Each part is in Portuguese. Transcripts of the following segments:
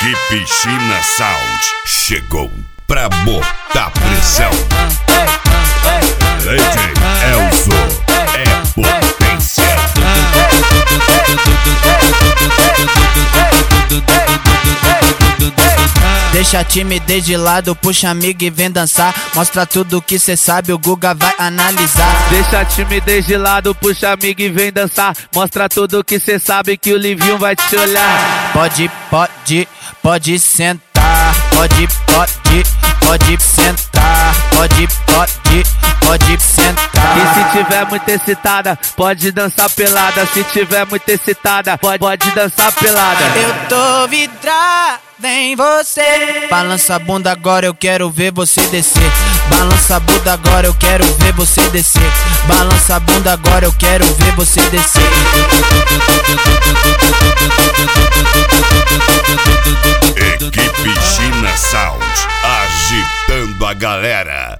Equipe China Sound chegou pra botar pressão. DJ Elzo é potência. Deixa a timidez de lado, puxa amigo e vem dançar. Mostra tudo que cê sabe, o Guga vai analisar. Deixa a timidez de lado, puxa amigo e vem dançar. Mostra tudo que cê sabe que o Livinho vai te olhar. Pode sentar. Pode sentar. Pode sentar. E se tiver muito excitada, pode dançar pelada. Se tiver muito excitada, pode dançar pelada. Eu tô vidrado em você. Balança a bunda agora, eu quero ver você descer. Balança a bunda agora, eu quero ver você descer. Balança a bunda agora, eu quero ver você descer. Equipe China Sound agitando a galera.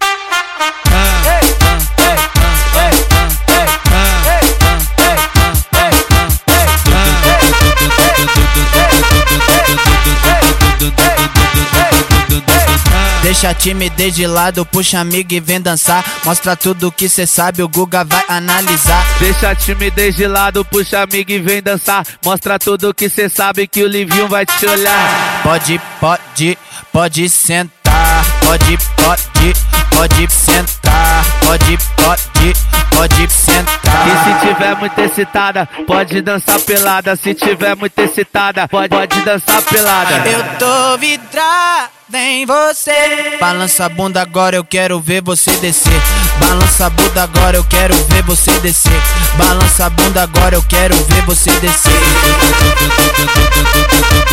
Deixa a timidez de lado, puxa amigo e vem dançar. Mostra tudo que cê sabe, o Guga vai analisar. Deixa a timidez de lado, puxa amigo e vem dançar. Mostra tudo que cê sabe que o Livinho vai te olhar. Pode sentar. Pode sentar. Pode sentar. E se tiver muito excitada, pode dançar pelada. Se tiver muito excitada, pode dançar pelada. Eu tô vidrado em você. Balança a bunda agora, eu quero ver você descer. Balança a bunda agora, eu quero ver você descer. Balança a bunda agora, eu quero ver você descer.